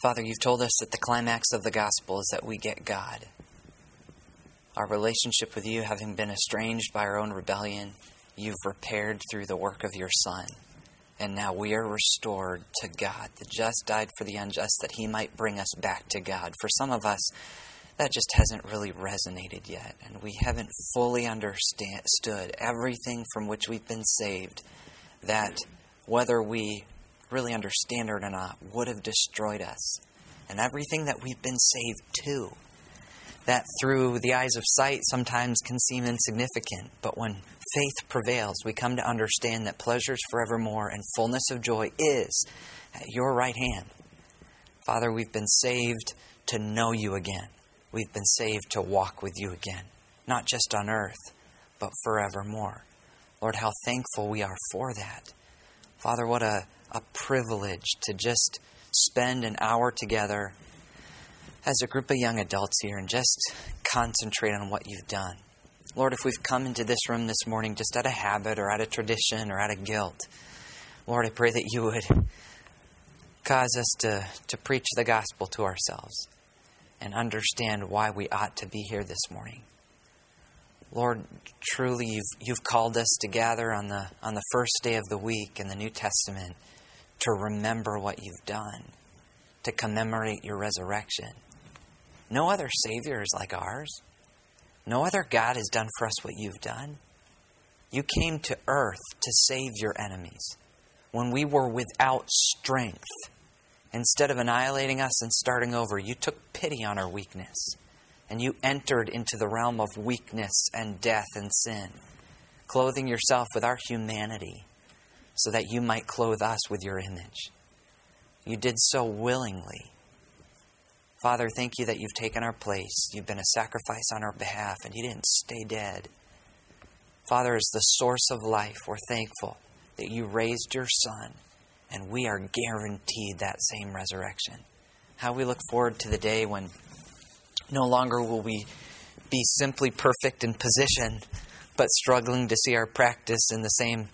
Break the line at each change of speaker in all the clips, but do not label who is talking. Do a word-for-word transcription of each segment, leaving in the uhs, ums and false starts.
Father, you've told us that the climax of the gospel is that we get God. Our relationship with you having been estranged by our own rebellion, you've repaired through the work of your Son. And now we are restored to God. The just died for the unjust that he might bring us back to God. For some of us, that just hasn't really resonated yet. And we haven't fully understood everything from which we've been saved, that whether we really understand it or not, would have destroyed us. And everything that we've been saved to, that through the eyes of sight sometimes can seem insignificant. But when faith prevails, we come to understand that pleasures forevermore and fullness of joy is at your right hand. Father, we've been saved to know you again. We've been saved to walk with you again, not just on earth, but forevermore. Lord, how thankful we are for that. Father, what a, a privilege to just spend an hour together as a group of young adults here and just concentrate on what you've done. Lord, if we've come into this room this morning just out of habit or out of tradition or out of guilt, Lord, I pray that you would cause us to, to preach the gospel to ourselves and understand why we ought to be here this morning. Lord, truly you've, you've called us to gather on the, on the first day of the week in the New Testament to remember what you've done, to commemorate your resurrection. No other Savior is like ours. No other God has done for us what you've done. You came to earth to save your enemies when we were without strength. Instead of annihilating us and starting over, you took pity on our weakness. And you entered into the realm of weakness and death and sin, clothing yourself with our humanity so that you might clothe us with your image. You did so willingly. Father, thank you that you've taken our place. You've been a sacrifice on our behalf, and you didn't stay dead. Father, as the source of life, we're thankful that you raised your Son, and we are guaranteed that same resurrection. How we look forward to the day when no longer will we be simply perfect in position, but struggling to see our practice in the same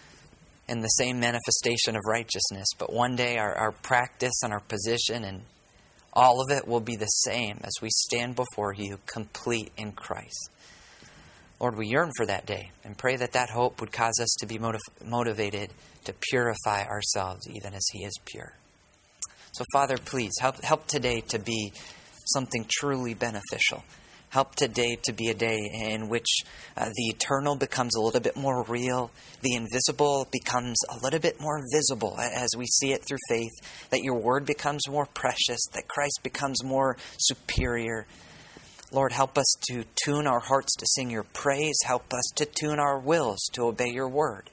in the same manifestation of righteousness. But one day our, our practice and our position and all of it will be the same as we stand before you, complete in Christ. Lord, we yearn for that day and pray that that hope would cause us to be motiv- motivated to purify ourselves even as he is pure. So, Father, please help help today to be something truly beneficial. Help today to be a day in which uh, the eternal becomes a little bit more real. The invisible becomes a little bit more visible as we see it through faith. That your word becomes more precious. That Christ becomes more superior. Lord, help us to tune our hearts to sing your praise. Help us to tune our wills to obey your word.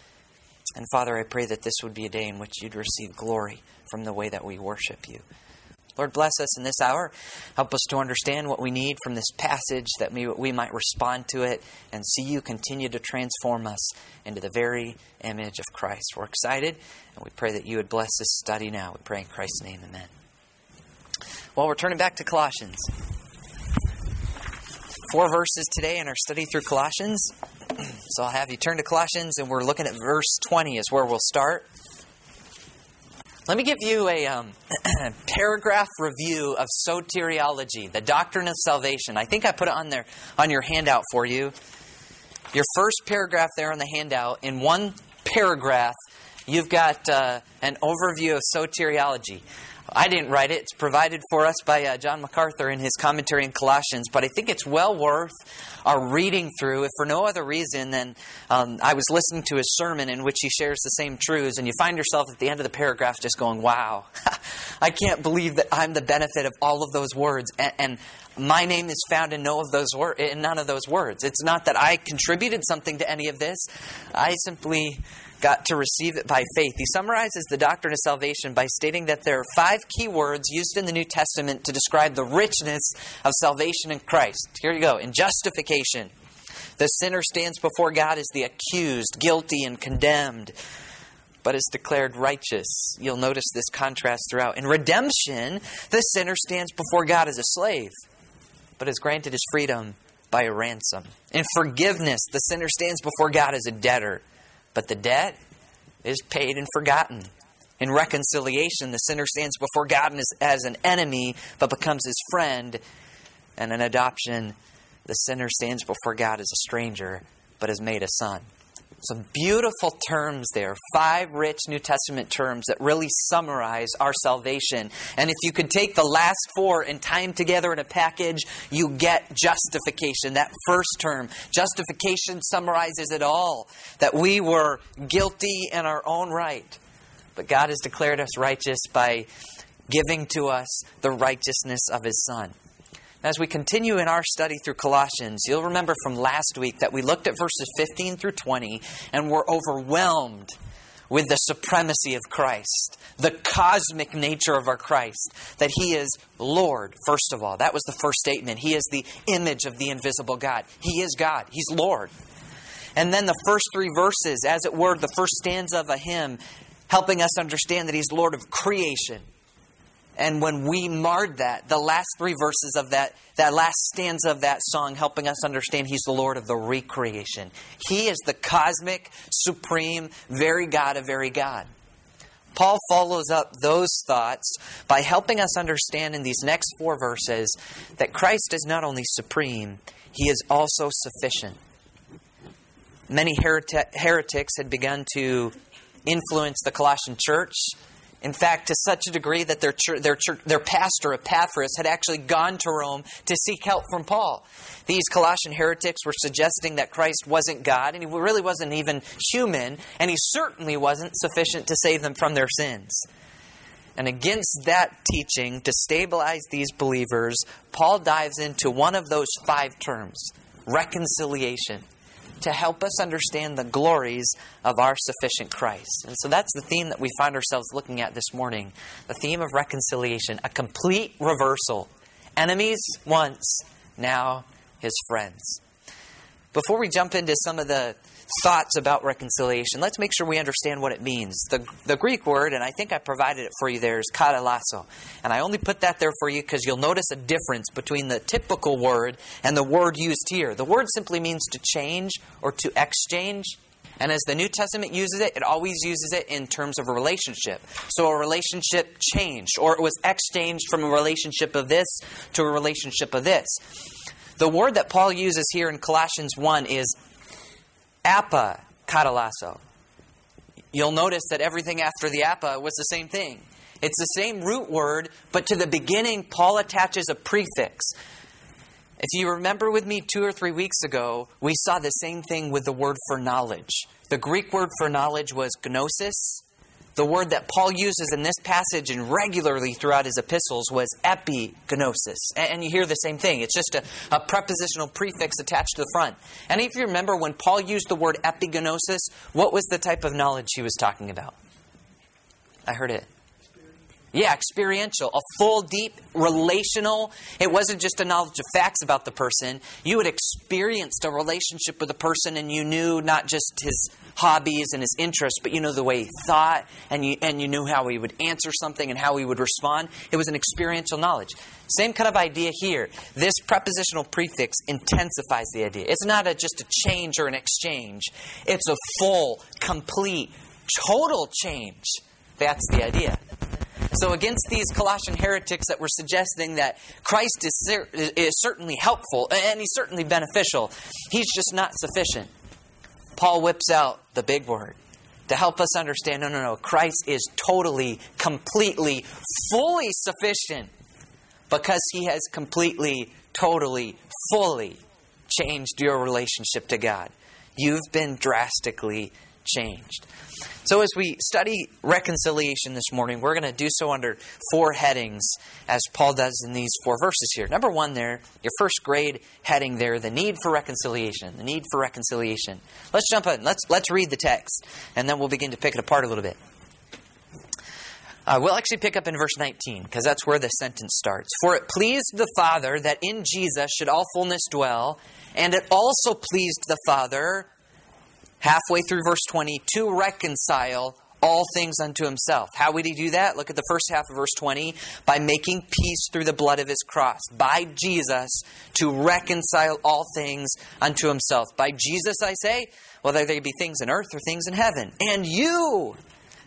And Father, I pray that this would be a day in which you'd receive glory from the way that we worship you. Lord, bless us in this hour. Help us to understand what we need from this passage, that we, we might respond to it and see you continue to transform us into the very image of Christ. We're excited, and we pray that you would bless this study now. We pray in Christ's name, amen. Well, we're turning back to Colossians. Four verses today in our study through Colossians. So I'll have you turn to Colossians, and we're looking at verse twenty is where we'll start. Let me give you a um, paragraph review of soteriology, the doctrine of salvation. I think I put it on there on your handout for you. Your first paragraph there on the handout, in one paragraph, you've got uh, an overview of soteriology. I didn't write it. It's provided for us by uh, John MacArthur in his commentary in Colossians, but I think it's well worth our reading through, if for no other reason than um, I was listening to his sermon in which he shares the same truths, and you find yourself at the end of the paragraph just going, wow, I can't believe that I'm the benefit of all of those words, and, and my name is found in no of those wor- in none of those words. It's not that I contributed something to any of this. I simply got to receive it by faith. He summarizes the doctrine of salvation by stating that there are five key words used in the New Testament to describe the richness of salvation in Christ. Here you go. In justification, the sinner stands before God as the accused, guilty, and condemned, but is declared righteous. You'll notice this contrast throughout. In redemption, the sinner stands before God as a slave, but is granted his freedom by a ransom. In forgiveness, the sinner stands before God as a debtor, but the debt is paid and forgotten. In reconciliation, the sinner stands before God as an enemy, but becomes his friend. And in adoption, the sinner stands before God as a stranger, but is made a son. Some beautiful terms there. Five rich New Testament terms that really summarize our salvation. And if you could take the last four and tie them together in a package, you get justification. That first term, justification, summarizes it all. That we were guilty in our own right. But God has declared us righteous by giving to us the righteousness of His Son. As we continue in our study through Colossians, you'll remember from last week that we looked at verses fifteen through twenty and were overwhelmed with the supremacy of Christ, the cosmic nature of our Christ, that He is Lord, first of all. That was the first statement. He is the image of the invisible God. He is God. He's Lord. And then the first three verses, as it were, the first stanza of a hymn, helping us understand that He's Lord of creation. And when we marred that, the last three verses of that, that last stanza of that song, helping us understand He's the Lord of the recreation. He is the cosmic, supreme, very God of very God. Paul follows up those thoughts by helping us understand in these next four verses that Christ is not only supreme, He is also sufficient. Many hereti- heretics had begun to influence the Colossian church. In fact, to such a degree that their church, their church, their pastor, Epaphras, had actually gone to Rome to seek help from Paul. These Colossian heretics were suggesting that Christ wasn't God, and He really wasn't even human, and He certainly wasn't sufficient to save them from their sins. And against that teaching, to stabilize these believers, Paul dives into one of those five terms, reconciliation, to help us understand the glories of our sufficient Christ. And so that's the theme that we find ourselves looking at this morning. The theme of reconciliation, a complete reversal. Enemies once, now His friends. Before we jump into some of the thoughts about reconciliation, let's make sure we understand what it means. The, the Greek word, and I think I provided it for you there, is katalasso. And I only put that there for you because you'll notice a difference between the typical word and the word used here. The word simply means to change or to exchange. And as the New Testament uses it, it always uses it in terms of a relationship. So a relationship changed, or it was exchanged from a relationship of this to a relationship of this. The word that Paul uses here in Colossians one is Appa katalasso. You'll notice that everything after the appa was the same thing. It's the same root word, but to the beginning, Paul attaches a prefix. If you remember with me two or three weeks ago, we saw the same thing with the word for knowledge. The Greek word for knowledge was gnosis. The word that Paul uses in this passage and regularly throughout his epistles was epignosis. And you hear the same thing. It's just a, a prepositional prefix attached to the front. And if you remember, when Paul used the word epignosis, what was the type of knowledge he was talking about? I heard it. Yeah, experiential. A full, deep, relational. It wasn't just a knowledge of facts about the person. You had experienced a relationship with a person and you knew not just his hobbies and his interests, but you know the way he thought, and you and you knew how he would answer something and how he would respond. It was an experiential knowledge. Same kind of idea here. This prepositional prefix intensifies the idea. It's not a, just a change or an exchange. It's a full, complete, total change. That's the idea. So against these Colossian heretics that were suggesting that Christ is, cer- is certainly helpful and He's certainly beneficial, He's just not sufficient, Paul whips out the big word to help us understand, no, no, no, Christ is totally, completely, fully sufficient because He has completely, totally, fully changed your relationship to God. You've been drastically changed. So as we study reconciliation this morning, we're going to do so under four headings, as Paul does in these four verses here. Number one there, your first grade heading there, the need for reconciliation. The need for reconciliation. Let's jump in. Let's let's read the text, and then we'll begin to pick it apart a little bit. Uh, we'll actually pick up in verse nineteen, because that's where the sentence starts. For it pleased the Father that in Jesus should all fullness dwell, and it also pleased the Father, halfway through verse twenty, to reconcile all things unto Himself. How would He do that? Look at the first half of verse twenty. By making peace through the blood of His cross. By Jesus to reconcile all things unto Himself. By Jesus, I say, whether they be things in earth or things in heaven. And you,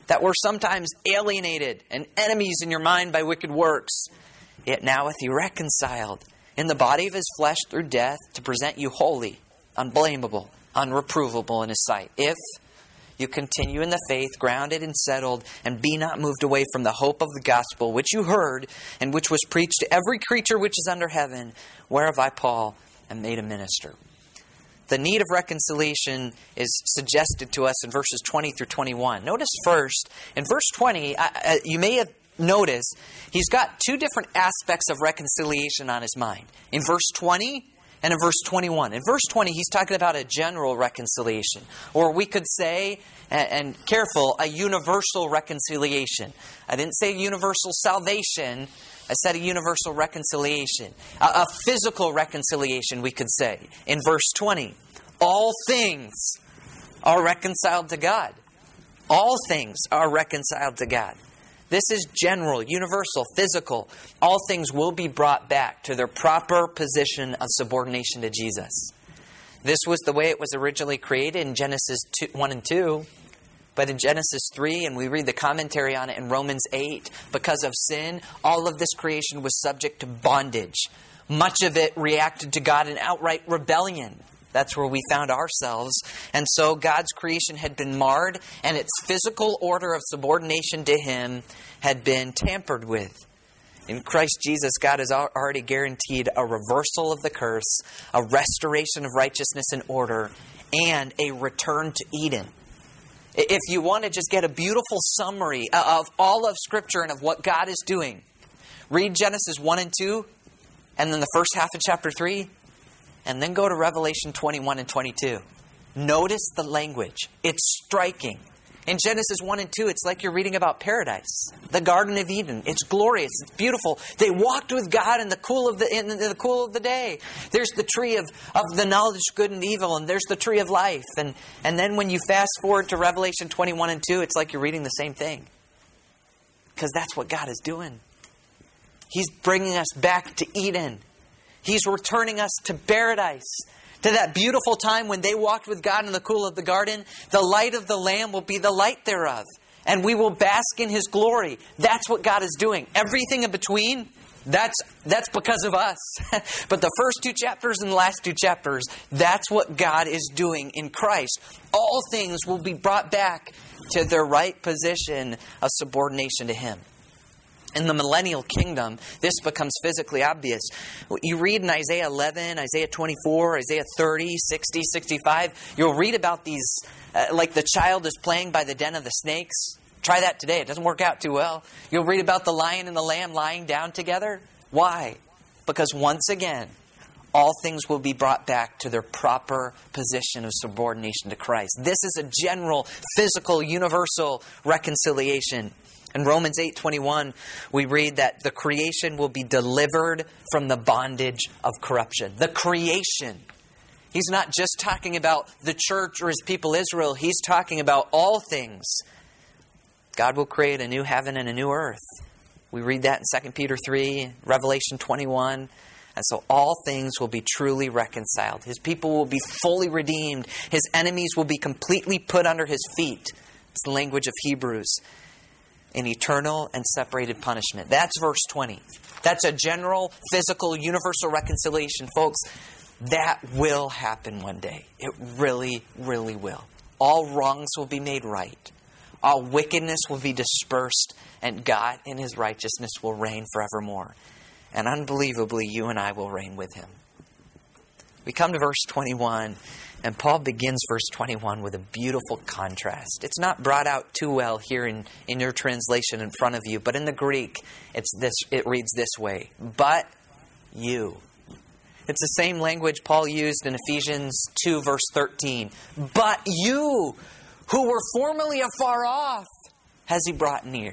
that were sometimes alienated and enemies in your mind by wicked works, yet now hath he reconciled in the body of his flesh through death to present you holy, unblameable, unreprovable in his sight. If you continue in the faith, grounded and settled, and be not moved away from the hope of the gospel, which you heard, and which was preached to every creature which is under heaven, whereof I, Paul, am made a minister. The need of reconciliation is suggested to us in verses twenty through twenty-one. Notice first, in verse twenty, uh, you may have noticed, he's got two different aspects of reconciliation on his mind. In verse twenty and in verse twenty-one. In verse twenty, he's talking about a general reconciliation. Or we could say, and, and careful, a universal reconciliation. I didn't say universal salvation. I said a universal reconciliation. A, a physical reconciliation, we could say. In verse twenty, all things are reconciled to God. All things are reconciled to God. This is general, universal, physical. All things will be brought back to their proper position of subordination to Jesus. This was the way it was originally created in Genesis one and two. But in Genesis three, and we read the commentary on it in Romans eight, because of sin, all of this creation was subject to bondage. Much of it reacted to God in outright rebellion. That's where we found ourselves. And so God's creation had been marred, and its physical order of subordination to Him had been tampered with. In Christ Jesus, God has already guaranteed a reversal of the curse, a restoration of righteousness and order, and a return to Eden. If you want to just get a beautiful summary of all of Scripture and of what God is doing, read Genesis one and two, and then the first half of chapter three, and then go to Revelation twenty-one and twenty-two. Notice the language. It's striking. In Genesis one and two, it's like you're reading about paradise, the Garden of Eden. It's glorious. It's beautiful. They walked with God in the cool of the in the cool of the day. There's the tree of, of the knowledge of good and evil, and there's the tree of life. And, and then when you fast forward to Revelation twenty-one and two, it's like you're reading the same thing. Because that's what God is doing. He's bringing us back to Eden. He's returning us to paradise. To that beautiful time when they walked with God in the cool of the garden. The light of the Lamb will be the light thereof. And we will bask in His glory. That's what God is doing. Everything in between, that's that's because of us. But the first two chapters and the last two chapters, that's what God is doing in Christ. All things will be brought back to their right position of subordination to Him. In the millennial kingdom, this becomes physically obvious. You read in Isaiah eleven, Isaiah twenty-four, Isaiah thirty, sixty, sixty-five, you'll read about these, uh, like the child is playing by the den of the snakes. Try that today. It doesn't work out too well. You'll read about the lion and the lamb lying down together. Why? Because once again, all things will be brought back to their proper position of subordination to Christ. This is a general, physical, universal reconciliation. In Romans eight twenty-one, we read that the creation will be delivered from the bondage of corruption. The creation. He's not just talking about the church or His people Israel. He's talking about all things. God will create a new heaven and a new earth. We read that in Second Peter three, Revelation twenty-one. And so all things will be truly reconciled. His people will be fully redeemed. His enemies will be completely put under His feet. It's the language of Hebrews. In eternal and separated punishment. That's verse twenty. That's a general, physical, universal reconciliation. Folks, that will happen one day. It really, really will. All wrongs will be made right. All wickedness will be dispersed. And God in His righteousness will reign forevermore. And unbelievably, you and I will reign with Him. We come to verse twenty-one. And Paul begins verse twenty-one with a beautiful contrast. It's not brought out too well here in, in your translation in front of you, but in the Greek, it's this. It reads this way. But you. It's the same language Paul used in Ephesians two, verse thirteen. But you, who were formerly afar off, has He brought near.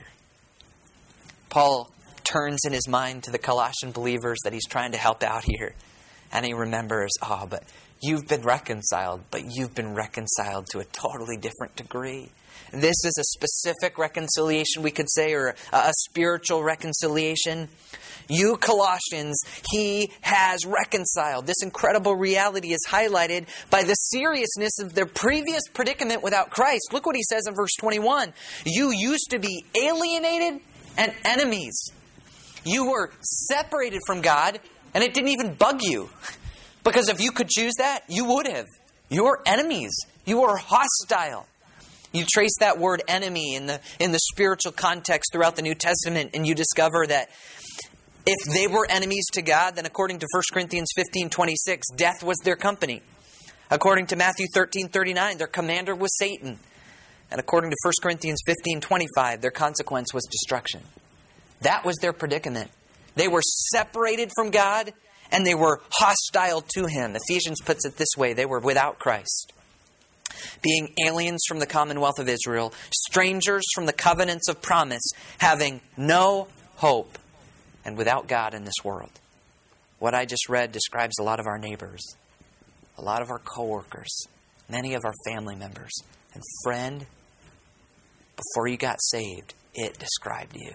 Paul turns in his mind to the Colossian believers that he's trying to help out here. And he remembers, oh, but you've been reconciled, but you've been reconciled to a totally different degree. This is a specific reconciliation, we could say, or a, a spiritual reconciliation. You Colossians, he has reconciled. This incredible reality is highlighted by the seriousness of their previous predicament without Christ. Look what he says in verse twenty-one. You used to be alienated and enemies. You were separated from God, and it didn't even bug you. Because if you could choose that, you would have. You were enemies. You were hostile. You trace that word enemy in the in the spiritual context throughout the New Testament, and you discover that if they were enemies to God, then according to First Corinthians fifteen twenty-six, death was their company. According to Matthew thirteen thirty-nine, their commander was Satan. And according to First Corinthians fifteen twenty-five, their consequence was destruction. That was their predicament. They were separated from God, and they were hostile to Him. Ephesians puts it this way, they were without Christ. Being aliens from the commonwealth of Israel, strangers from the covenants of promise, having no hope, and without God in this world. What I just read describes a lot of our neighbors, a lot of our coworkers, many of our family members. And friend, before you got saved, it described you.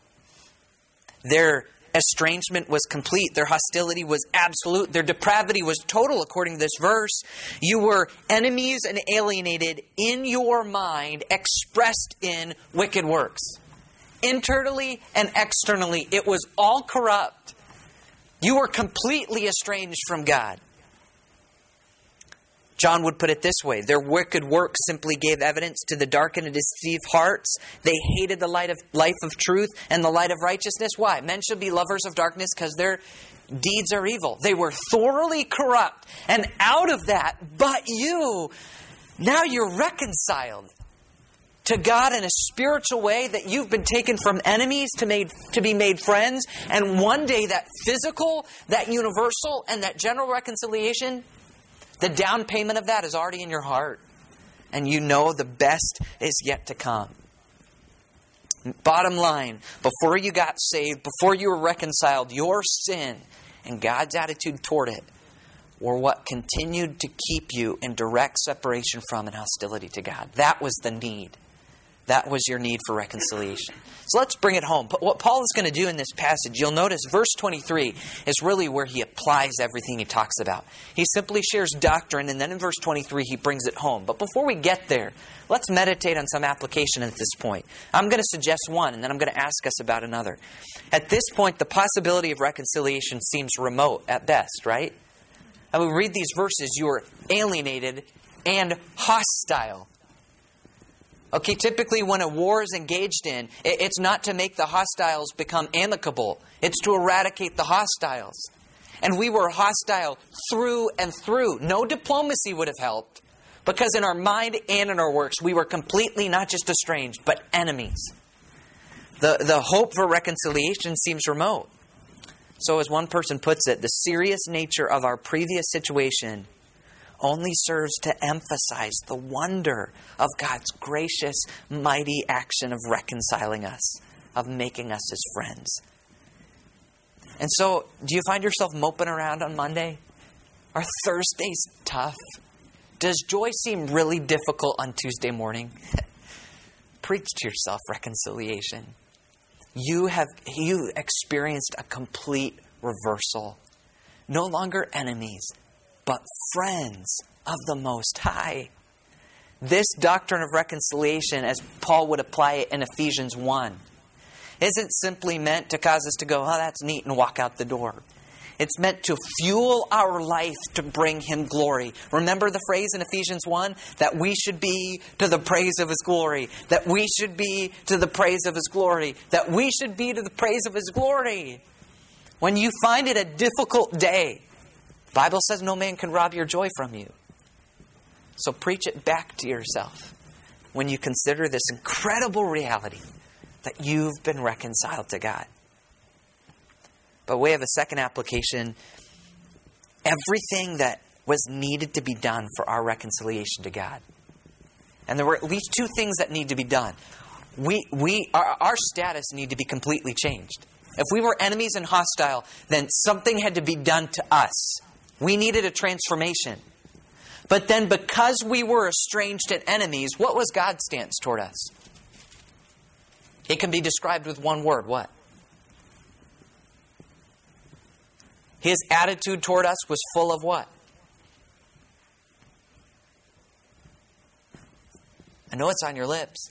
Their estrangement was complete. Their hostility was absolute. Their depravity was total, according to this verse. You were enemies and alienated in your mind, expressed in wicked works. Internally and externally, it was all corrupt. You were completely estranged from God. John would put it this way. Their wicked works simply gave evidence to the darkened and deceived hearts. They hated the light of life of truth and the light of righteousness. Why? Men should be lovers of darkness because their deeds are evil. They were thoroughly corrupt. And out of that, but you, now you're reconciled to God in a spiritual way, that you've been taken from enemies to made to be made friends. And one day that physical, that universal, and that general reconciliation, the down payment of that is already in your heart. And you know the best is yet to come. Bottom line, before you got saved, before you were reconciled, your sin and God's attitude toward it were what continued to keep you in direct separation from and hostility to God. That was the need. That was your need for reconciliation. So let's bring it home. What Paul is going to do in this passage, you'll notice verse twenty-three is really where he applies everything he talks about. He simply shares doctrine, and then in verse twenty-three he brings it home. But before we get there, let's meditate on some application at this point. I'm going to suggest one, and then I'm going to ask us about another. At this point, the possibility of reconciliation seems remote at best, right? I mean, read these verses. You are alienated and hostile. Okay, typically when a war is engaged in, it's not to make the hostiles become amicable. It's to eradicate the hostiles. And we were hostile through and through. No diplomacy would have helped. Because in our mind and in our works, we were completely not just estranged, but enemies. The, the hope for reconciliation seems remote. So as one person puts it, the serious nature of our previous situation only serves to emphasize the wonder of God's gracious, mighty action of reconciling us, of making us His friends. And so, do you find yourself moping around on Monday? Are Thursdays tough? Does joy seem really difficult on Tuesday morning? Preach to yourself reconciliation. You have you experienced a complete reversal. No longer enemies, but friends of the Most High. This doctrine of reconciliation, as Paul would apply it in Ephesians one, isn't simply meant to cause us to go, oh, that's neat, and walk out the door. It's meant to fuel our life to bring Him glory. Remember the phrase in Ephesians one? That we should be to the praise of His glory. That we should be to the praise of His glory. That we should be to the praise of His glory. When you find it a difficult day, the Bible says no man can rob your joy from you. So preach it back to yourself when you consider this incredible reality that you've been reconciled to God. By way of a second application, everything that was needed to be done for our reconciliation to God. And there were at least two things that need to be done. We, we, our, our status need to be completely changed. If we were enemies and hostile, then something had to be done to us We needed a transformation. But then because we were estranged and enemies, what was God's stance toward us? It can be described with one word. What? His attitude toward us was full of what? I know it's on your lips.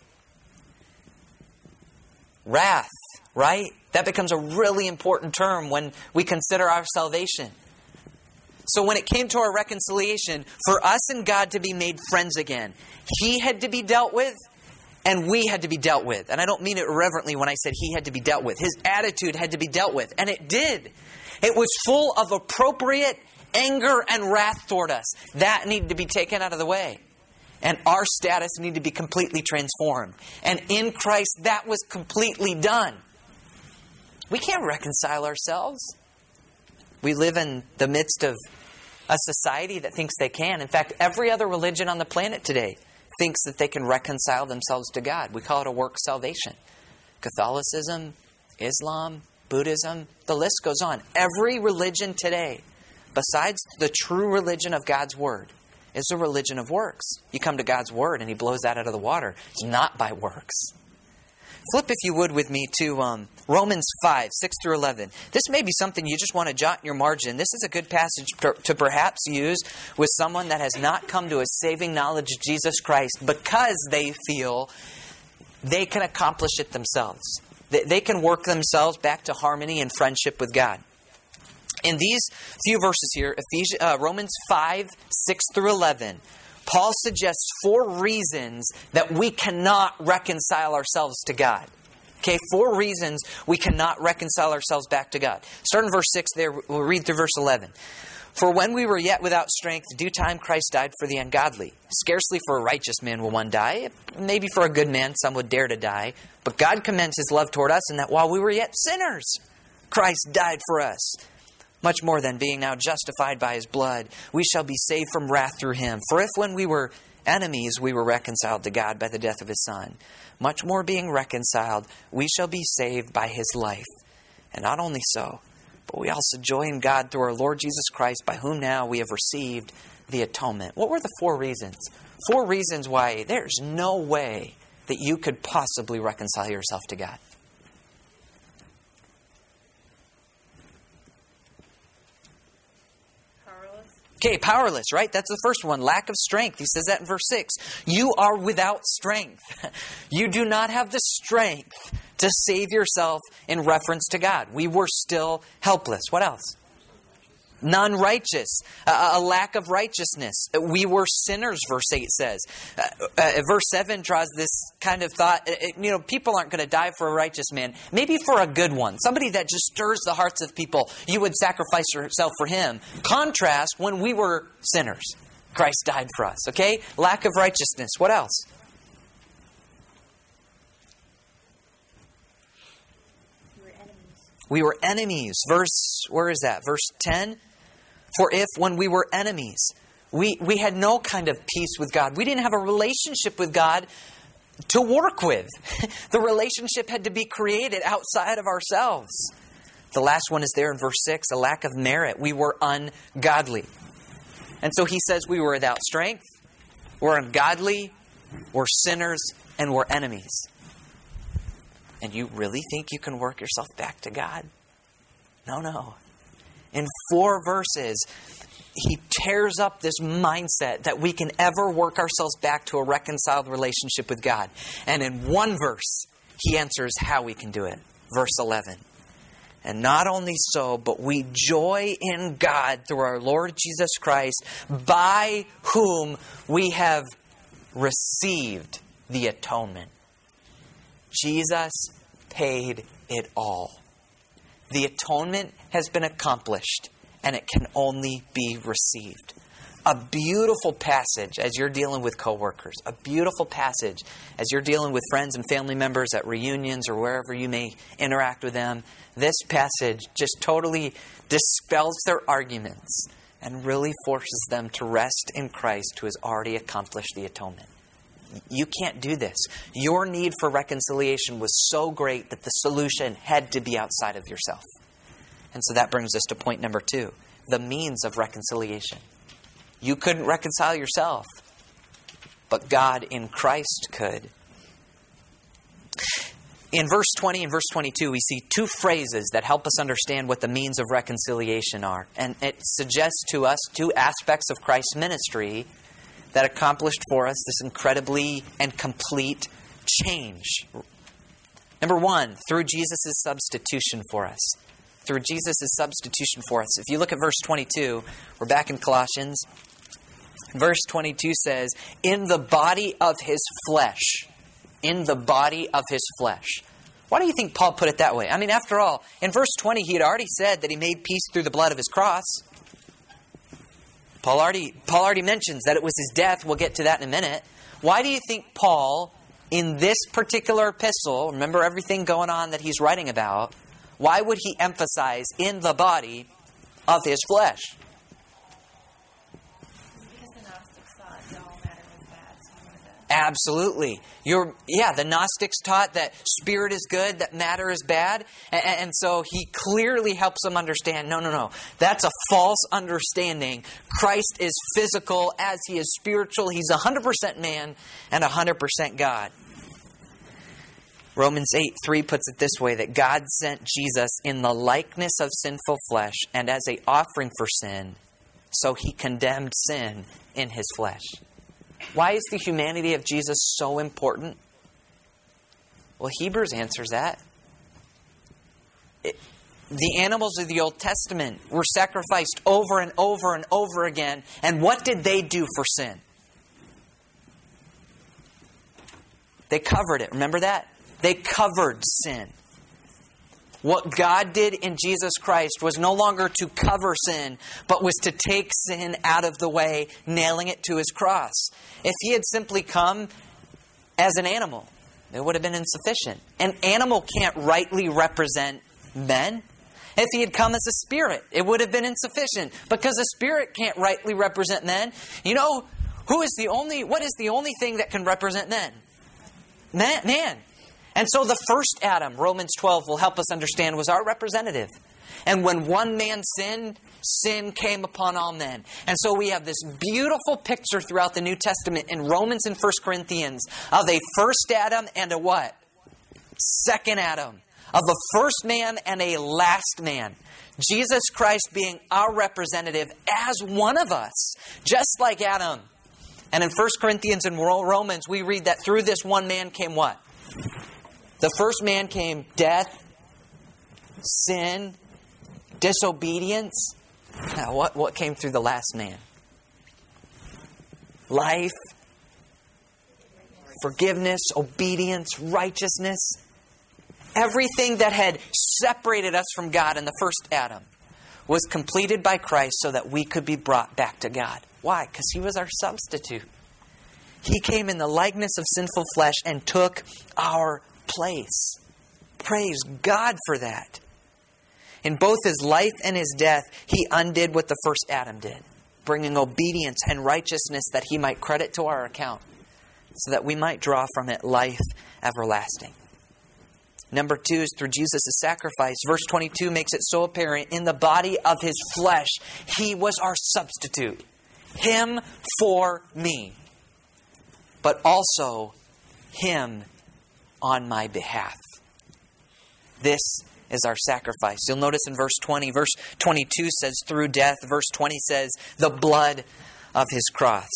Wrath, right? That becomes a really important term when we consider our salvation. So when it came to our reconciliation, for us and God to be made friends again, He had to be dealt with and we had to be dealt with. And I don't mean it irreverently when I said He had to be dealt with. His attitude had to be dealt with. And it did. It was full of appropriate anger and wrath toward us. That needed to be taken out of the way. And our status needed to be completely transformed. And in Christ, that was completely done. We can't reconcile ourselves. We live in the midst of a society that thinks they can. In fact, every other religion on the planet today thinks that they can reconcile themselves to God. We call it a work salvation. Catholicism, Islam, Buddhism, the list goes on. Every religion today, besides the true religion of God's Word, is a religion of works. You come to God's Word and He blows that out of the water. It's not by works. Flip, if you would, with me to um, Romans five, six through eleven. This may be something you just want to jot in your margin. This is a good passage to, to perhaps use with someone that has not come to a saving knowledge of Jesus Christ because they feel they can accomplish it themselves. They, they can work themselves back to harmony and friendship with God. In these few verses here, Ephesians, uh, Romans five, six through eleven, Paul suggests four reasons that we cannot reconcile ourselves to God. Okay, four reasons we cannot reconcile ourselves back to God. Start in verse six there, we'll read through verse eleven. For when we were yet without strength, due time Christ died for the ungodly. Scarcely for a righteous man will one die. Maybe for a good man some would dare to die. But God commends His love toward us in that while we were yet sinners, Christ died for us. Much more than being now justified by His blood, we shall be saved from wrath through Him. For if when we were enemies, we were reconciled to God by the death of His Son, much more being reconciled, we shall be saved by His life. And not only so, but we also joy in God through our Lord Jesus Christ, by whom now we have received the atonement. What were the four reasons? Four reasons why there's no way that you could possibly reconcile yourself to God. Okay, powerless, right? That's the first one. Lack of strength. He says that in verse six. You are without strength. You do not have the strength to save yourself in reference to God. We were still helpless. What else? Non-righteous. Uh, a lack of righteousness. We were sinners, verse eight says. Uh, uh, verse seven draws this kind of thought. Uh, you know, people aren't going to die for a righteous man. Maybe for a good one. Somebody that just stirs the hearts of people. You would sacrifice yourself for him. Contrast, when we were sinners, Christ died for us. Okay? Lack of righteousness. What else? We were enemies. Verse, where is that? Verse ten. For if when we were enemies, we, we had no kind of peace with God. We didn't have a relationship with God to work with. The relationship had to be created outside of ourselves. The last one is there in verse six, a lack of merit. We were ungodly. And so he says we were without strength, we're ungodly, we're sinners, and we're enemies. And you really think you can work yourself back to God? No, no. In four verses, he tears up this mindset that we can ever work ourselves back to a reconciled relationship with God. And in one verse, he answers how we can do it. Verse eleven. And not only so, but we joy in God through our Lord Jesus Christ, by whom we have received the atonement. Jesus paid it all. The atonement has been accomplished, and it can only be received. A beautiful passage as you're dealing with coworkers. A beautiful passage as you're dealing with friends and family members at reunions or wherever you may interact with them. This passage just totally dispels their arguments and really forces them to rest in Christ, who has already accomplished the atonement. You can't do this. Your need for reconciliation was so great that the solution had to be outside of yourself. And so that brings us to point number two. the means of reconciliation. You couldn't reconcile yourself, but God in Christ could. In verse twenty and verse twenty-two, we see two phrases that help us understand what the means of reconciliation are. And it suggests to us two aspects of Christ's ministry that accomplished for us this incredibly and complete change. Number one, through Jesus' substitution for us. Through Jesus' substitution for us. If you look at verse twenty-two, we're back in Colossians. Verse twenty-two says, in the body of his flesh. In the body of his flesh. Why do you think Paul put it that way? I mean, after all, in verse twenty, he had already said that he made peace through the blood of his cross. Paul already, Paul already mentions that it was his death. We'll get to that in a minute. Why do you think Paul, in this particular epistle, remember everything going on that he's writing about, why would he emphasize in the body of his flesh?
Because the Gnostics thought that all matter was bad. So he wanted to...
Absolutely. You're, yeah, the Gnostics taught that spirit is good, that matter is bad. And, and so he clearly helps them understand, no, no, no. That's a false understanding. Christ is physical as he is spiritual. He's one hundred percent man and one hundred percent God. Romans eight three puts it this way, that God sent Jesus in the likeness of sinful flesh and as an offering for sin, so he condemned sin in his flesh. Why is the humanity of Jesus so important? Well, Hebrews answers that. It, the animals of the Old Testament were sacrificed over and over and over again. And what did they do for sin? They covered it. Remember that? They covered sin. What God did in Jesus Christ was no longer to cover sin, but was to take sin out of the way, nailing it to his cross. If he had simply come as an animal, it would have been insufficient. An animal can't rightly represent men. If he had come as a spirit, it would have been insufficient, because a spirit can't rightly represent men. You know, who is the only, what is the only thing that can represent men? Man. man. And so the first Adam, Romans twelve, will help us understand, was our representative. And when one man sinned, sin came upon all men. And so we have this beautiful picture throughout the New Testament in Romans and First Corinthians of a first Adam and a what? Second Adam. Of a first man and a last man. Jesus Christ being our representative as one of us, just like Adam. And in First Corinthians and Romans, we read that through this one man came what? The first man came death, sin, disobedience. Now, what, what came through the last man? Life, forgiveness, obedience, righteousness. Everything that had separated us from God in the first Adam was completed by Christ so that we could be brought back to God. Why? Because he was our substitute. He came in the likeness of sinful flesh and took our place. Praise God for that. In both his life and his death, he undid what the first Adam did, bringing obedience and righteousness that he might credit to our account, so that we might draw from it life everlasting. Number two is through Jesus' sacrifice. Verse twenty-two makes it so apparent, in the body of his flesh, he was our substitute. Him for me. But also him on my behalf. This is our sacrifice. You'll notice in verse twenty, verse twenty-two says through death. Verse twenty says the blood of his cross.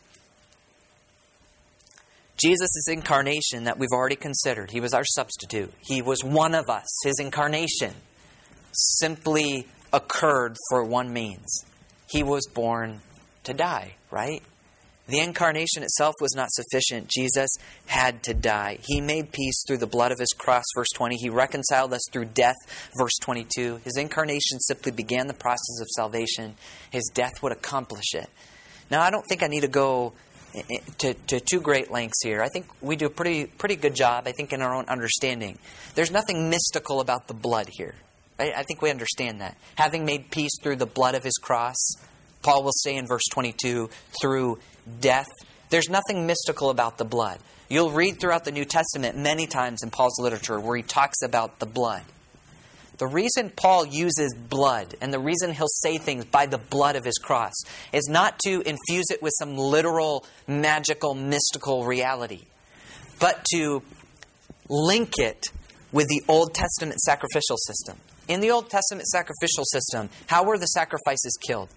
Jesus' incarnation that we've already considered. He was our substitute. He was one of us. His incarnation simply occurred for one means. He was born to die, right? The incarnation itself was not sufficient. Jesus had to die. He made peace through the blood of his cross, verse twenty. He reconciled us through death, verse twenty-two. His incarnation simply began the process of salvation. His death would accomplish it. Now, I don't think I need to go to, to too great lengths here. I think we do a pretty, pretty good job, I think, in our own understanding. There's nothing mystical about the blood here. Right? I think we understand that. Having made peace through the blood of his cross, Paul will say in verse twenty-two, through death. There's nothing mystical about the blood. You'll read throughout the New Testament many times in Paul's literature where he talks about the blood. The reason Paul uses blood and the reason he'll say things by the blood of his cross is not to infuse it with some literal, magical, mystical reality, but to link it with the Old Testament sacrificial system. In the Old Testament sacrificial system, how were the sacrifices killed?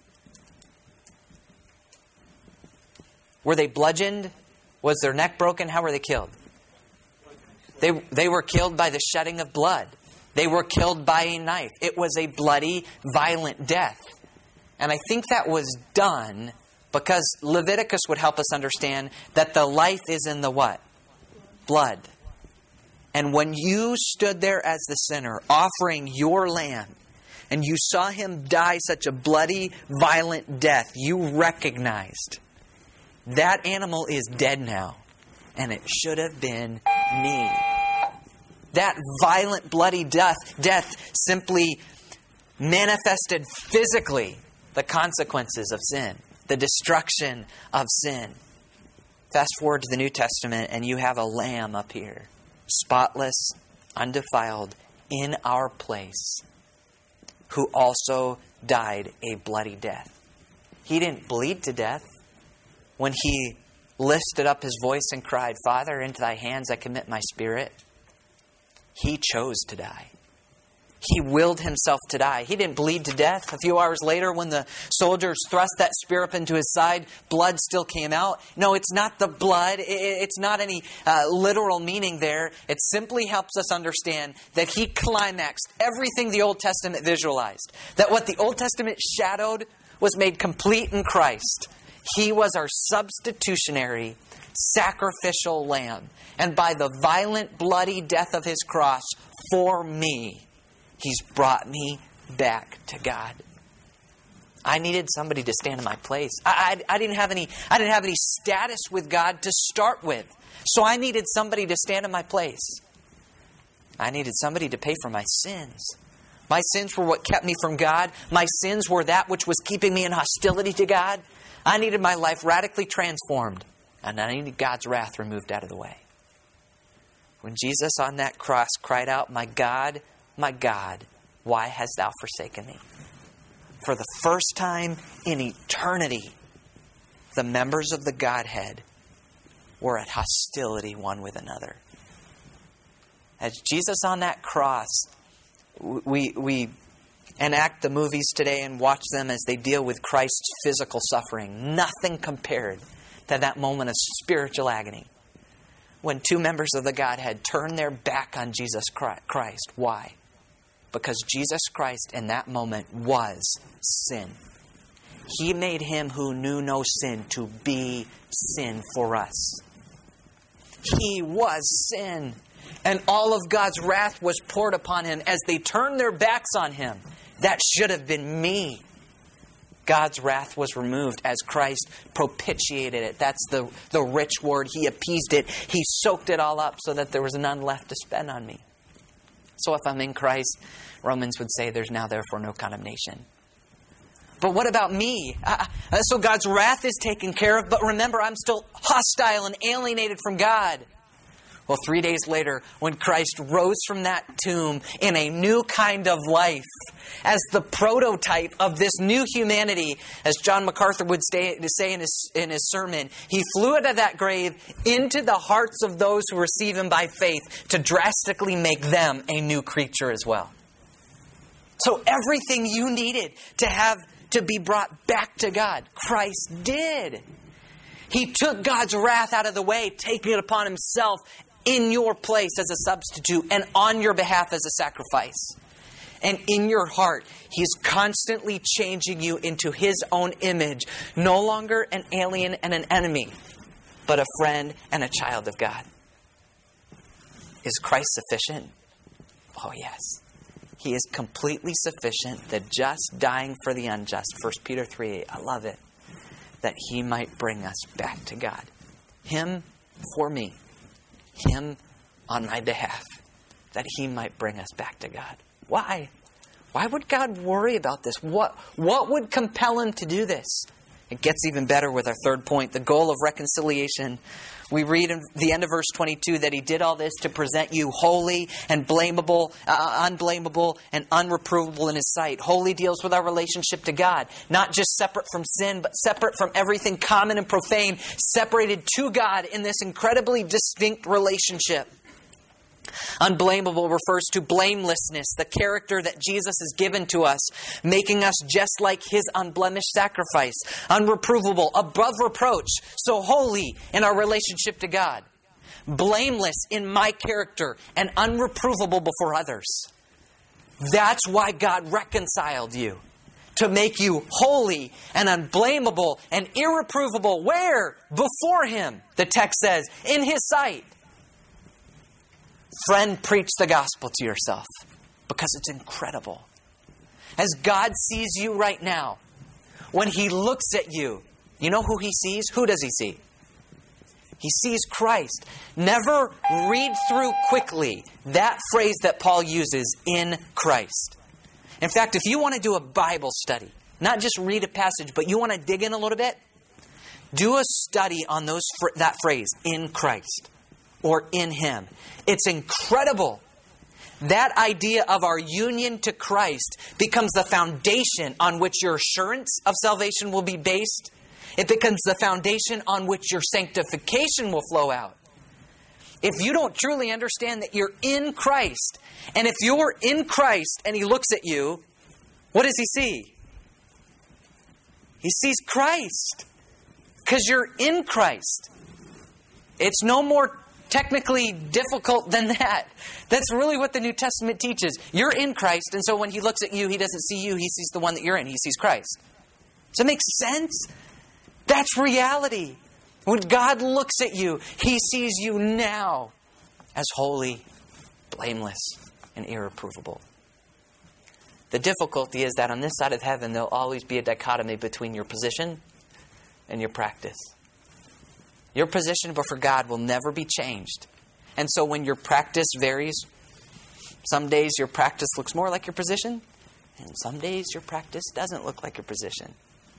Were they bludgeoned? Was their neck broken? How were they killed? They, they were killed by the shedding of blood. They were killed by a knife. It was a bloody, violent death. And I think that was done because Leviticus would help us understand that the life is in the what? Blood. And when you stood there as the sinner, offering your lamb, and you saw him die such a bloody, violent death, you recognized that animal is dead now, and it should have been me. That violent, bloody death, death simply manifested physically the consequences of sin, the destruction of sin. Fast forward to the New Testament, and you have a lamb up here, spotless, undefiled, in our place, who also died a bloody death. He didn't bleed to death. When he lifted up his voice and cried, "Father, into thy hands I commit my spirit," he chose to die. He willed himself to die. He didn't bleed to death. A few hours later, when the soldiers thrust that spear up into his side, blood still came out. No, it's not the blood. It's not any uh, literal meaning there. It simply helps us understand that he climaxed everything the Old Testament visualized. That what the Old Testament shadowed was made complete in Christ. He was our substitutionary, sacrificial lamb. And by the violent, bloody death of his cross for me, he's brought me back to God. I needed somebody to stand in my place. I, I, I didn't have any. I didn't have any status with God to start with, so I needed somebody to stand in my place. I needed somebody to pay for my sins. My sins were what kept me from God. My sins were that which was keeping me in hostility to God. I needed my life radically transformed, and I needed God's wrath removed out of the way. When Jesus on that cross cried out, "My God, my God, why hast thou forsaken me?" For the first time in eternity, the members of the Godhead were at hostility one with another. As Jesus on that cross, we, we enact the movies today and watch them as they deal with Christ's physical suffering. Nothing compared to that moment of spiritual agony. When two members of the Godhead turned their back on Jesus Christ. Why? Because Jesus Christ in that moment was sin. He made him who knew no sin to be sin for us. He was sin. And all of God's wrath was poured upon him as they turned their backs on him. That should have been me. God's wrath was removed as Christ propitiated it. That's the, the rich word. He appeased it. He soaked it all up so that there was none left to spend on me. So if I'm in Christ, Romans would say there's now therefore no condemnation. But what about me? Uh, so God's wrath is taken care of, but remember, I'm still hostile and alienated from God. Well, three days later, when Christ rose from that tomb in a new kind of life, as the prototype of this new humanity, as John MacArthur would say in his, in his sermon, he flew out of that grave into the hearts of those who receive him by faith to drastically make them a new creature as well. So everything you needed to have to be brought back to God, Christ did. He took God's wrath out of the way, taking it upon himself in your place as a substitute and on your behalf as a sacrifice. And in your heart, he's constantly changing you into his own image. No longer an alien and an enemy, but a friend and a child of God. Is Christ sufficient? Oh, yes. He is completely sufficient, the just dying for the unjust. First Peter three eight. I love it. That he might bring us back to God. Him for me. Him on my behalf, that he might bring us back to God. Why? Why would God worry about this? What, what would compel him to do this? It gets even better with our third point, the goal of reconciliation. We read in the end of verse twenty-two that He did all this to present you holy and blamable, uh, unblameable and unreprovable in His sight. Holy deals with our relationship to God, not just separate from sin, but separate from everything common and profane, separated to God in this incredibly distinct relationship. Unblameable refers to blamelessness, the character that Jesus has given to us, making us just like His unblemished sacrifice. Unreprovable, above reproach, so holy in our relationship to God. Blameless in my character and unreprovable before others. That's why God reconciled you. To make you holy and unblameable and irreprovable. Where? Before Him. The text says, in His sight. Friend, preach the gospel to yourself because it's incredible. As God sees you right now, when He looks at you, you know who He sees? Who does He see? He sees Christ. Never read through quickly that phrase that Paul uses, in Christ. In fact, if you want to do a Bible study, not just read a passage, but you want to dig in a little bit, do a study on those that phrase, in Christ. Or in Him. It's incredible. That idea of our union to Christ becomes the foundation on which your assurance of salvation will be based. It becomes the foundation on which your sanctification will flow out. If you don't truly understand that you're in Christ, and if you're in Christ and He looks at you, what does He see? He sees Christ. Because you're in Christ. It's no more technically difficult than that. That's really what the New Testament teaches. You're in Christ, and so when He looks at you, He doesn't see you, He sees the one that you're in. He sees Christ. Does that make sense? That's reality. When God looks at you, He sees you now as holy, blameless, and irreprovable. The difficulty is that on this side of heaven, there'll always be a dichotomy between your position and your practice. Your position before God will never be changed. And so when your practice varies, some days your practice looks more like your position, and some days your practice doesn't look like your position.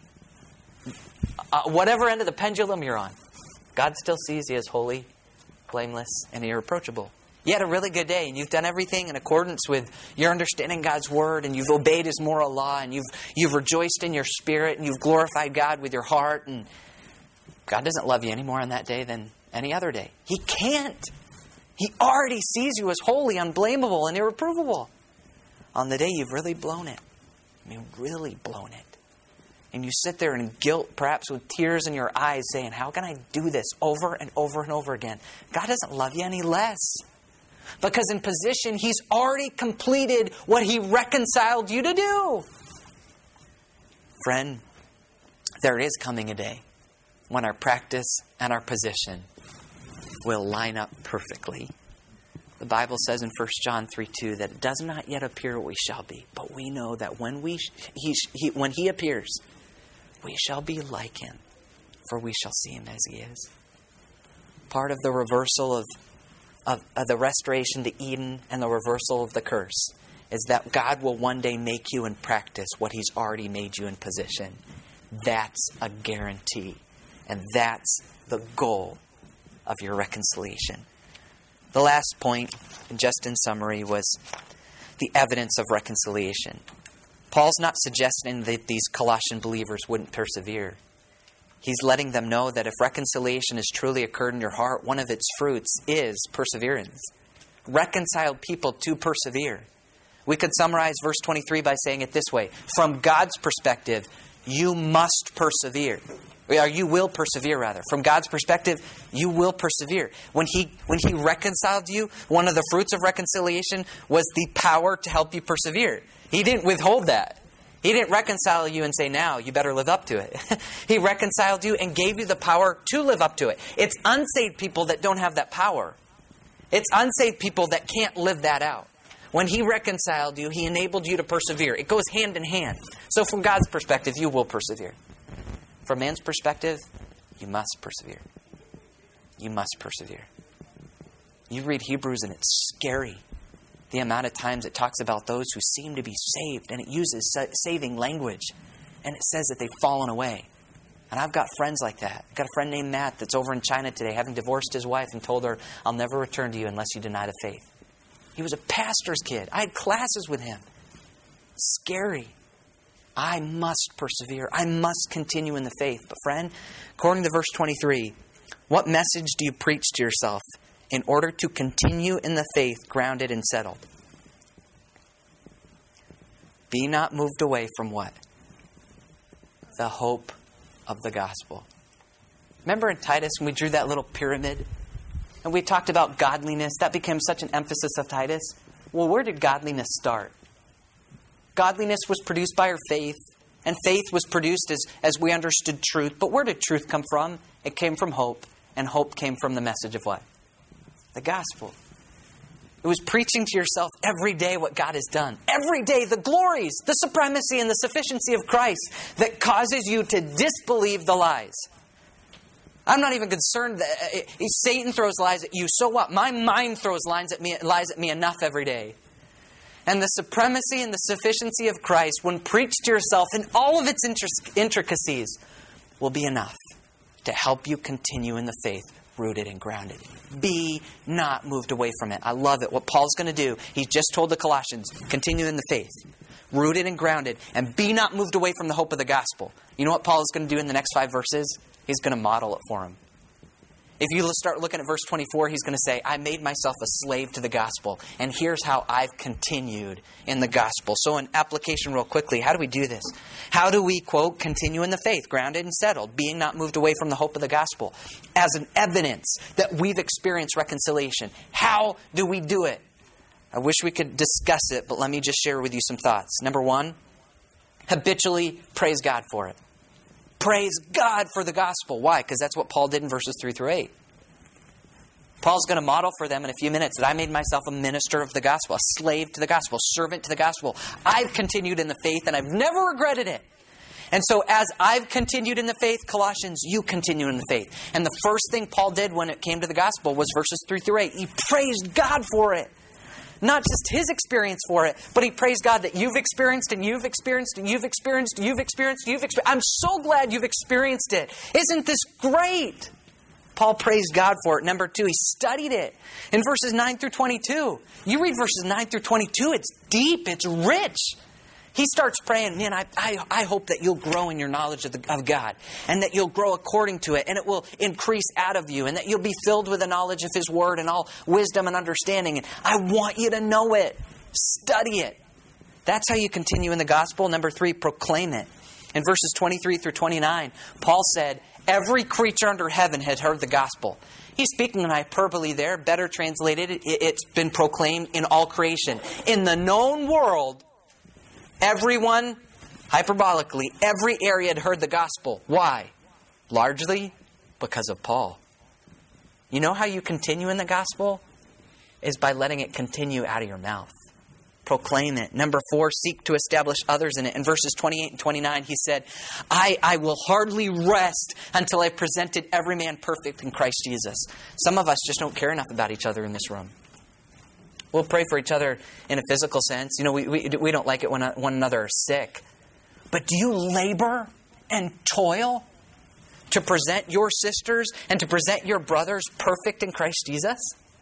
Uh, whatever end of the pendulum you're on, God still sees you as holy, blameless, and irreproachable. You had a really good day, and you've done everything in accordance with your understanding God's Word, and you've obeyed His moral law, and you've you've rejoiced in your spirit, and you've glorified God with your heart, and God doesn't love you any more on that day than any other day. He can't. He already sees you as holy, unblameable, and irreprovable. On the day you've really blown it. I mean, really blown it. And you sit there in guilt, perhaps with tears in your eyes, saying, how can I do this over and over and over again? God doesn't love you any less. Because in position, He's already completed what He reconciled you to do. Friend, there is coming a day when our practice and our position will line up perfectly. The Bible says in First John three two that it does not yet appear what we shall be, but we know that when we he, he, when He appears, we shall be like Him, for we shall see Him as He is. Part of the reversal of, of, of the restoration to Eden and the reversal of the curse is that God will one day make you in practice what He's already made you in position. That's a guarantee. And that's the goal of your reconciliation. The last point, just in summary, was the evidence of reconciliation. Paul's not suggesting that these Colossian believers wouldn't persevere. He's letting them know that if reconciliation has truly occurred in your heart, one of its fruits is perseverance. Reconciled people to persevere. We could summarize verse twenty-three by saying it this way. From God's perspective, you must persevere. Or you will persevere, rather. From God's perspective, you will persevere. When He when He reconciled you, one of the fruits of reconciliation was the power to help you persevere. He didn't withhold that. He didn't reconcile you and say, now, you better live up to it. He reconciled you and gave you the power to live up to it. It's unsaved people that don't have that power. It's unsaved people that can't live that out. When He reconciled you, He enabled you to persevere. It goes hand in hand. So from God's perspective, you will persevere. From man's perspective, you must persevere. You must persevere. You read Hebrews and it's scary. The amount of times it talks about those who seem to be saved, and it uses saving language. And it says that they've fallen away. And I've got friends like that. I've got a friend named Matt that's over in China today, having divorced his wife and told her, I'll never return to you unless you deny the faith. He was a pastor's kid. I had classes with him. Scary. I must persevere. I must continue in the faith. But friend, according to verse twenty-three, what message do you preach to yourself in order to continue in the faith, grounded and settled? Be not moved away from what? The hope of the gospel. Remember in Titus when we drew that little pyramid? And we talked about godliness. That became such an emphasis of Titus. Well, where did godliness start? Godliness was produced by our faith. And faith was produced as, as we understood truth. But where did truth come from? It came from hope. And hope came from the message of what? The gospel. It was preaching to yourself every day what God has done. Every day, the glories, the supremacy, and the sufficiency of Christ that causes you to disbelieve the lies. I'm not even concerned that uh, Satan throws lies at you. So what? My mind throws lies at me, lies at me enough every day. And the supremacy and the sufficiency of Christ, when preached to yourself in all of its intricacies, will be enough to help you continue in the faith, rooted and grounded. Be not moved away from it. I love it. What Paul's going to do, he just told the Colossians, continue in the faith, rooted and grounded, and be not moved away from the hope of the gospel. You know what Paul is going to do in the next five verses? He's going to model it for him. If you start looking at verse twenty-four, he's going to say, I made myself a slave to the gospel, and here's how I've continued in the gospel. So in application real quickly, how do we do this? How do we, quote, continue in the faith, grounded and settled, being not moved away from the hope of the gospel, as an evidence that we've experienced reconciliation? How do we do it? I wish we could discuss it, but let me just share with you some thoughts. Number one, habitually praise God for it. Praise God for the gospel. Why? Because that's what Paul did in verses three through eight. Paul's going to model for them in a few minutes that I made myself a minister of the gospel, a slave to the gospel, servant to the gospel. I've continued in the faith and I've never regretted it. And so as I've continued in the faith, Colossians, you continue in the faith. And the first thing Paul did when it came to the gospel was verses three through eight. He praised God for it. Not just his experience for it, but he praised God that you've experienced and you've experienced and you've experienced, you've experienced, you've experienced. I'm so glad you've experienced it. Isn't this great? Paul praised God for it. Number two, he studied it. In verses nine through twenty-two. You read verses nine through twenty-two, it's deep, it's rich. He starts praying, man, I, I, I hope that you'll grow in your knowledge of, the, of God and that you'll grow according to it and it will increase out of you and that you'll be filled with the knowledge of His Word and all wisdom and understanding. And I want you to know it. Study it. That's how you continue in the gospel. Number three, proclaim it. In verses twenty-three through twenty-nine, Paul said, every creature under heaven had heard the gospel. He's speaking in hyperbole there. Better translated, it's been proclaimed in all creation. In the known world, everyone, hyperbolically, every area had heard the gospel. Why? Largely because of Paul. You know how you continue in the gospel? Is by letting it continue out of your mouth. Proclaim it. Number four, seek to establish others in it. In verses twenty-eight and twenty-nine, he said, I, I will hardly rest until I presented every man perfect in Christ Jesus. Some of us just don't care enough about each other in this room. We'll pray for each other in a physical sense. You know, we, we, we don't like it when one another is sick. But do you labor and toil to present your sisters and to present your brothers perfect in Christ Jesus?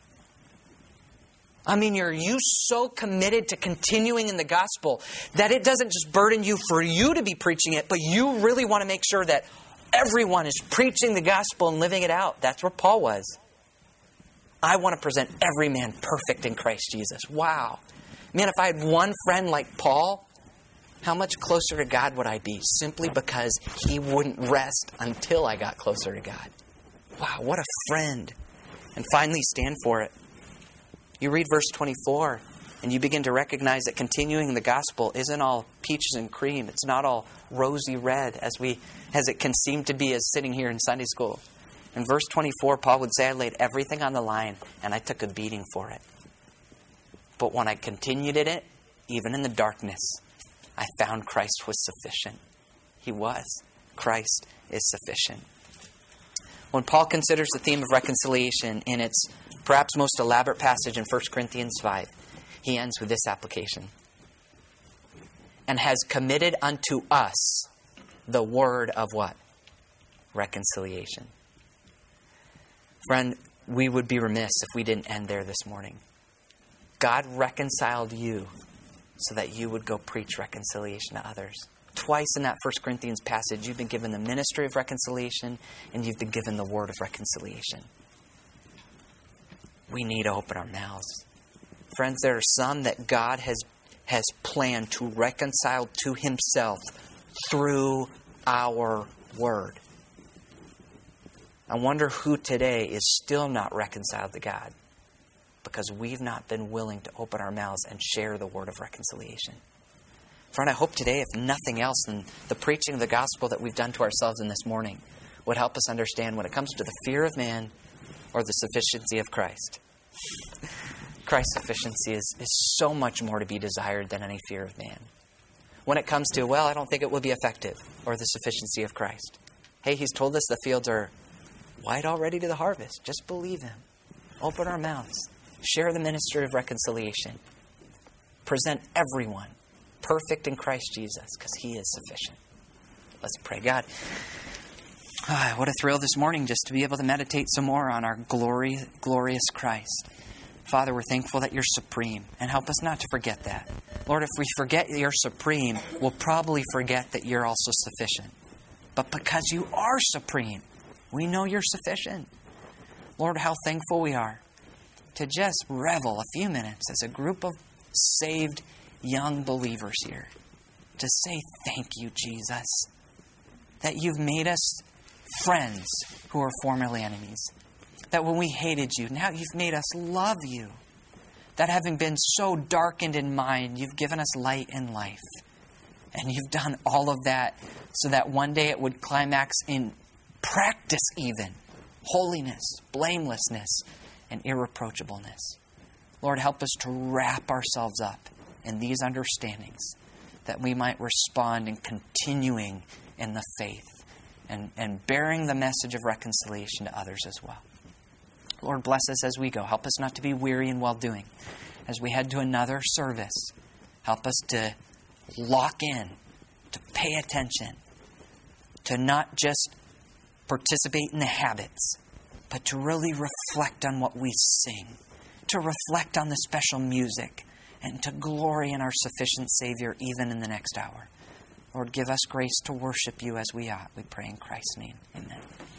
I mean, are you so committed to continuing in the gospel that it doesn't just burden you for you to be preaching it, but you really want to make sure that everyone is preaching the gospel and living it out? That's where Paul was. I want to present every man perfect in Christ Jesus. Wow. Man, if I had one friend like Paul, how much closer to God would I be? Simply because he wouldn't rest until I got closer to God. Wow, what a friend. And finally, stand for it. You read verse twenty-four, and you begin to recognize that continuing the gospel isn't all peaches and cream. It's not all rosy red as we, as it can seem to be as sitting here in Sunday school. In verse twenty-four, Paul would say, I laid everything on the line, and I took a beating for it. But when I continued in it, even in the darkness, I found Christ was sufficient. He was. Christ is sufficient. When Paul considers the theme of reconciliation in its perhaps most elaborate passage in First Corinthians five, he ends with this application. And has committed unto us the word of what? reconciliation. Friend, we would be remiss if we didn't end there this morning. God reconciled you so that you would go preach reconciliation to others. Twice in that First Corinthians passage, you've been given the ministry of reconciliation and you've been given the word of reconciliation. We need to open our mouths. Friends, there are some that God has, has planned to reconcile to himself through our word. I wonder who today is still not reconciled to God because we've not been willing to open our mouths and share the word of reconciliation. Friend, I hope today, if nothing else than the preaching of the gospel that we've done to ourselves in this morning, would help us understand when it comes to the fear of man or the sufficiency of Christ. Christ's sufficiency is, is so much more to be desired than any fear of man. When it comes to, well, I don't think it will be effective, or the sufficiency of Christ. Hey, he's told us the fields are white already to the harvest. Just believe him. Open our mouths. Share the ministry of reconciliation. Present everyone perfect in Christ Jesus, because he is sufficient. Let's pray. God, ah, what a thrill this morning just to be able to meditate some more on our glory, glorious Christ. Father, we're thankful that you're supreme, and help us not to forget that. Lord, if we forget you're supreme, we'll probably forget that you're also sufficient. But because you are supreme, we know you're sufficient. Lord, how thankful we are to just revel a few minutes as a group of saved young believers here, to say thank you, Jesus, that you've made us friends who were formerly enemies. That when we hated you, now you've made us love you. That having been so darkened in mind, you've given us light in life. And you've done all of that so that one day it would climax in practice even. Holiness, blamelessness, and irreproachableness. Lord, help us to wrap ourselves up in these understandings that we might respond in continuing in the faith and, and bearing the message of reconciliation to others as well. Lord, bless us as we go. Help us not to be weary in well-doing. As we head to another service, help us to lock in, to pay attention, to not just participate in the habits, but to really reflect on what we sing, to reflect on the special music, and to glory in our sufficient Savior even in the next hour. Lord, give us grace to worship you as we ought. We pray in Christ's name. Amen.